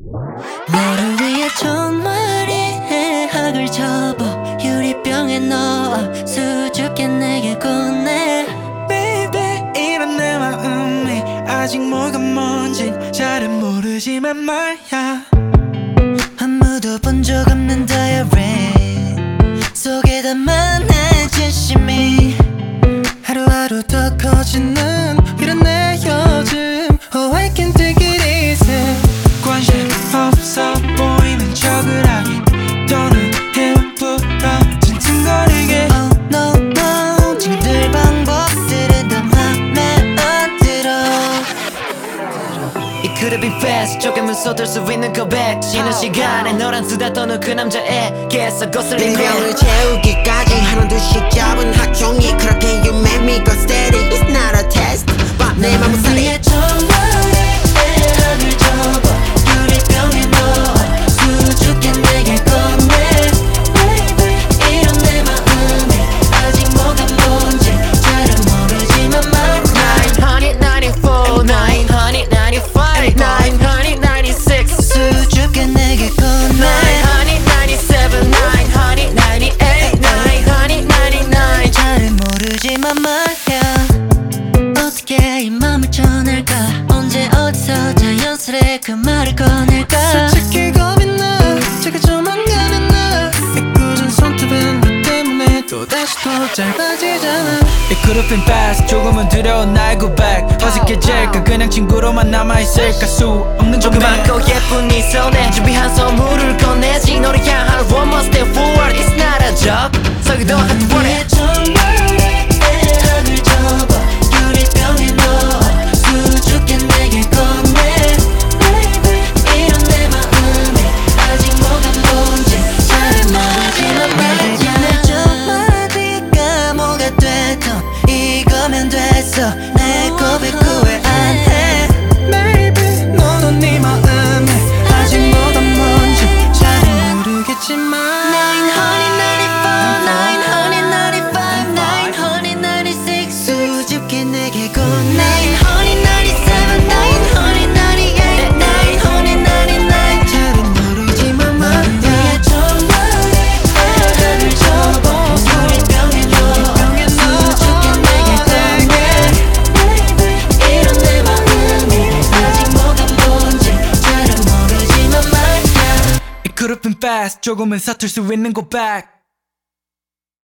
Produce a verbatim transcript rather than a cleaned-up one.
너를 위해 정말 예학을 접어 유리병에 넣어 수줍게 내게 건네. Baby 이런 내 마음이 아직 뭐가 뭔진 잘은 모르지만 말야. 아무도 본 적 없는 다이어리 속에 담은 내 진심이 하루하루 더 커지는 이런 내 요즘. Oh I can't take it easy. 관심 없어 보이는 척을 하긴 또는 일부러 찡찡거리게. Oh no no 지금 들 방법들은 다 맘에 안 들어. It could have been fast 조금은 서툴 수 있는 고백. 쉬는 시간에 너란 수다 떠는 그 남자에게서 거슬린 빈병을 채우기까지 하루 두씩 잡은 학종이 그렇게 you make me go steady. It's not a test but 내 맘은 살이 위에 정말 예학을 접어 유리병에 넣어 수줍게 내게 건네. Baby 이런 내 마음이 아직 뭐가 뭔지 잘은 모르지만 말야. Honey ninety-four, nine, honey ninety-five, nine, honey ninety-six, 수줍게 내게 건네. nine, honey ninety-seven, nine, honey ninety-eight, nine, honey ninety-nine. 잘은 모르지만 말야. 어떻게 이 맘을 전할까? 언제 어디서 자연스레 그 말을 꺼낼까? 솔직히 겁이나 제가 좀 안 가는 나 애꿎은 손톱은 너 때문에 또다시 더 짧아지잖아. It could have been fast 조금은 두려운 나의 고백. 어색해질까 그냥 친구로만 남아있을까 수 없는 고백. 조그맣고 예쁜 네 손에 준비한 선물을 건네지. 너를 향한 one more step forward. It's not a joke 서기도 한 번에 위에 정말 예학을 접어 유리병에 넣어 수줍게 내게 건네. Baby 이런 내 마음이 아직 뭐가 뭔지 잘 모르지만 말야. 내 정말 네가 뭐가 돼도 이거면 됐어. 내 고백 후회 안 해. Maybe 너도 네 마음에 아직 뭐가 뭔지 잘 모르겠지만 Nine honey ninety-four, nine honey ninety-five, nine honey ninety-six 수줍게 내게 건네. Nine honey ninety-seven, nine honey ninety-eight, nine honey ninety-nine 잘은 모르지만 말야. 위에 정말 예학을 접어 유리병에 넣어 수줍게 내게 건네. Baby 이런 내 마음이 아직 뭐가 뭔지 잘은 모르지만 말야. It could have been fast 조금은 서툴 수 있는 고백.